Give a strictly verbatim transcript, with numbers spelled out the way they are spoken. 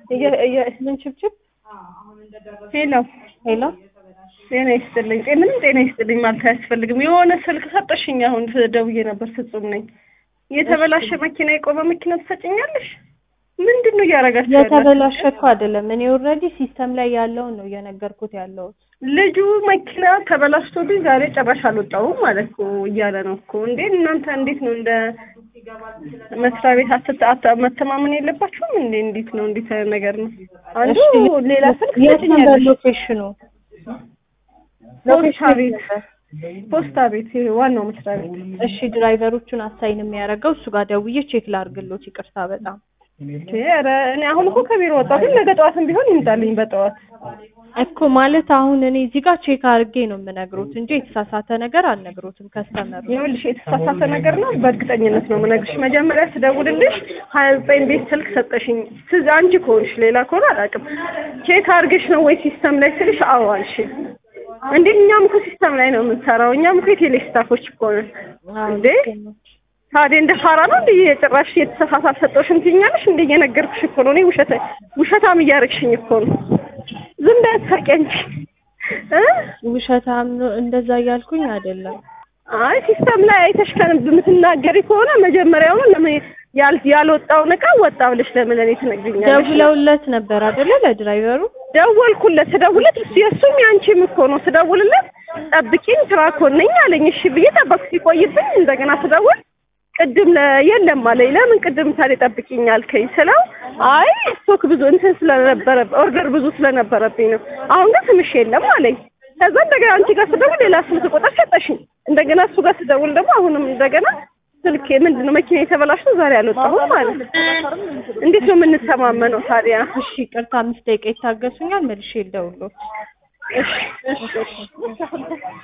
ምን ችብችብ ሄሎ ሄሎ ጤና ይስጥልኝ። ምንም ጤና ይስጥልኝ ማለት አያስፈልግም። የሆነ ስልክ ሰጠሽኝ። አሁን ደውዬ ነበር። ፍጹም ነኝ። የተበላሸ መኪና የቆመ መኪና ትሰጪኛለሽ? ምንድነው ያረጋችሁ? የተበላሸ እኮ አይደለም። እኔ ኦልሬዲ ሲስተም ላይ ያለው ነው እየነገርኩት ያለው። ልጁ መኪና ተበላሽቶብኝ ዛሬ ጭራሽ አልወጣሁም ማለት እኮ እያለ ነው እኮ። እንዴ እናንተ እንዴት ነው እንደ መስሪያ ቤት አትታ መተማመን የለባችሁም እንዴ? እንዴት ነው እንዴት ነገር ነው? አንዱ ሌላ ስልክ ሰጪኛለሽ። ሎኬሽኑ ፖስታ ቤት ፖስታ ቤት ዋናው መስሪያ ቤት። እሺ ድራይቨሮቹን አሳይን የሚያደርገው እሱ ጋር ደውዬ ቼክ ላድርግሎት። ይቅርታ በጣም ኧረ እኔ አሁን እኮ ከቢሮ ወጣሁ፣ ግን ነገ ጠዋትም ቢሆን ይምጣልኝ በጠዋት እኮ ማለት አሁን እኔ እዚህ ጋር ቼክ አድርጌ ነው የምነግሮት እንጂ የተሳሳተ ነገር አልነግሮትም። ከስተመሩ ይኸውልሽ የተሳሳተ ነገር ነው በእርግጠኝነት ነው የምነግርሽ። መጀመሪያ ስደውልልሽ ሀያ ዘጠኝ ቤት ስልክ ሰጠሽኝ። ትዝ አንቺ ከሆንሽ ሌላ ከሆነ አላውቅም። ቼክ አድርገሽ ነው ወይ ሲስተም ላይ ስልሽ አዎ አልሽኝ። እንዴ እኛም እኮ ሲስተም ላይ ነው የምንሰራው። እኛም እኮ የቴሌ ስታፎች እኮ ነን እንዴ። ታዲያ እንደ ፋራ ነው እንዴ የጭራሽ የተሳሳተ ሰጠሽኝ ትይኛለሽ? እንዴ እየነገርኩሽ እኮ ነው። እኔ ውሸታ ውሸታም እያደረግሽኝ እኮ ነው። ዝም በይ አትሰርቂኝ እ ውሸታም ነው እንደዛ እያልኩኝ አይደለም። አይ ሲስተም ላይ አይተሽ ከምትናገሪ ከሆነ መጀመሪያውኑ ለምን ያል ያልወጣው ነቃ ወጣ ብለሽ ለምን እኔ ትነግሪኛለሽ? ደውለውለት ነበር አይደለ? ለድራይቨሩ ደወልኩለት። ስደውልለት እሱ የእሱም ያንቺም እኮ ነው። ስደውልለት ጠብቂኝ ስራ እኮ ነኝ አለኝ። እሺ ብዬ ጠበቅኩ። ሲቆይብኝ እንደገና ስደውል ቅድም የለም አለኝ። ለምን ቅድም ታዲያ ጠብቂኝ አልከኝ ስለው አይ ስቶክ ብዙ እንትን ስለነበረ ኦርደር ብዙ ስለነበረብኝ ነው። አሁን ግን ስምሽ የለም አለኝ። ከዛ እንደገና አንቺ ጋር ስደውል ሌላ ስልክ ቁጥር ሰጠሽኝ። እንደገና እሱ ጋር ስደውል ደግሞ አሁንም እንደገና ስልክ ምንድነው መኪና የተበላሸው ዛሬ አልወጣሁም ማለት ነው። እንዴት ነው የምንተማመነው ታዲያ? እሺ ቅርታ አምስት ደቂቃ ይታገሱኛል፣ መልሼ ልደውልልዎት። እሺ እሺ